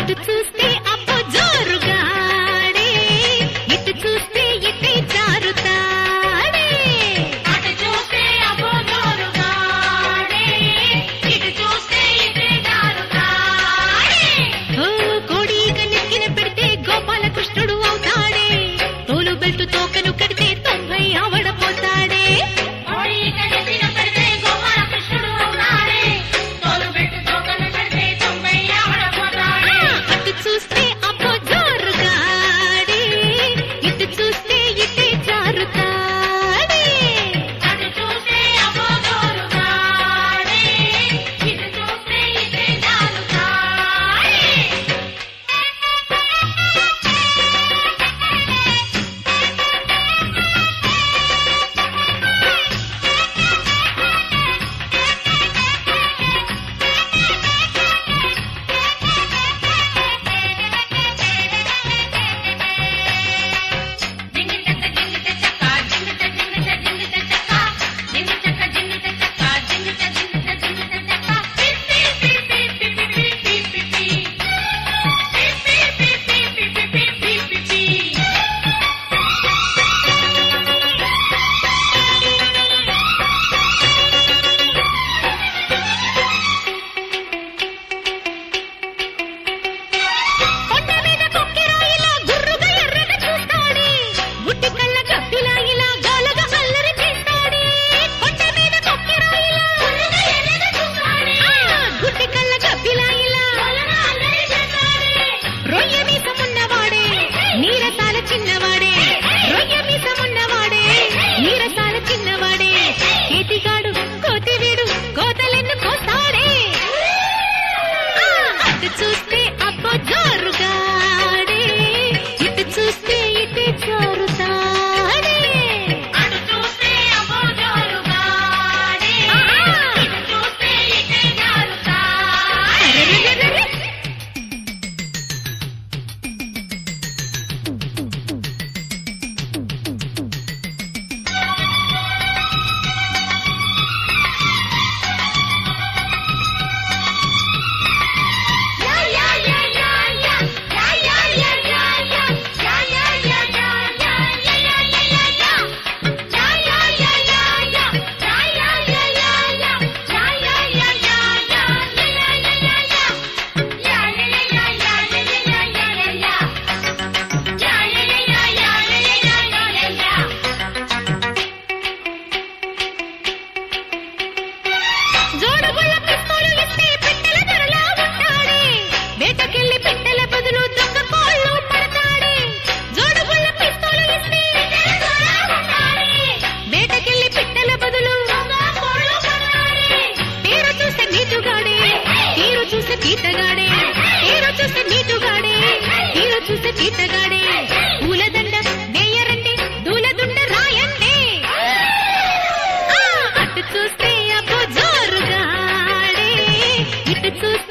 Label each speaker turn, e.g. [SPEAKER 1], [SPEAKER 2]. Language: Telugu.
[SPEAKER 1] అటు చూస్తే అప్పు జోరుగాడే, ఇటు చూస్తే ఇటే జారుతాడే. అటు చూస్తే అప్పు జోరుగాడే, ఇటు చూస్తే ఇటే జారుతాడే. ఓ కోడిక నెక్కిన పెడితే గోపాలకృష్ణుడు అవుతాడే, తోలు బెల్టు తోకను కడితే 90 అవడపోతాడే. కోడిక నెక్కిన పెడితే గోపాలకృష్ణుడు అవుతాడే, తోలు బెల్టు తోకను కడితే 90 అవడపోతాడే. అటు చూస్తే అప్పు జోరుగాడే, ఇటు చూస్తే ఇటే జారుతాడే. అటు చూస్తే అప్పు జోరుగాడే, ఇటు చూస్తే ఇటే జారుతాడే. కొండ మీద కొక్కెరాయిలా గుర్రుగా ఎర్రగా చూస్తాడే, గుడ్డి కళ్ళ గబ్బిలా ఇలా గోలగా అల్లరి చేస్తాడే. కొండ మీద కొక్కెరాయిలా గుర్రుగా ఎర్రగా చూస్తాడే, గుడ్డి కళ్ళ గబ్బిలా ఇలా గోలగా అల్లరి చేస్తాడే. రొయ్య మీసమున్నవాడే, నీరసాల చిన్నవాడే, రొయ్య మీసమున్నవాడే, నీరసాల చిన్నవాడే. కేతిగాడు కోతివీడు కోతలెన్ను కోస్తాడే. అటు చూస్తే అప్పు జోరుగాడే, ఇటు చూస్తే ఇటే జారుతాడే. అటు చూస్తే అప్పు జోరుగాడే, ఇటు చూస్తే ఇటే జారుతాడే. జోడుగుళ్ళ పిస్తోలు ఇస్తే పిట్టల ధరలా ఉంటాడే, వేటకెళ్ళి పిట్టల బదులు దొంగ కోళ్ళు పడతాడే. జోడుగుళ్ళ పిస్తోలు ఇస్తే పిట్టల ధరలా ఉంటాడే, వేటకెళ్ళి పిట్టల బదులు దొంగ కోళ్ళు పడతాడే. తీరు చూస్తే నీటుగాడే, తీరు చూస్తే తీతగాడే, తీరు చూస్తే నీటుగాడే, తీరు చూస్తే తీతగాడే. పూలదండ వేయరండి, దూలదుండ రాయండి. అటు చూస్తే అప్పు జోరుగాడే, ఇటు చూస్తే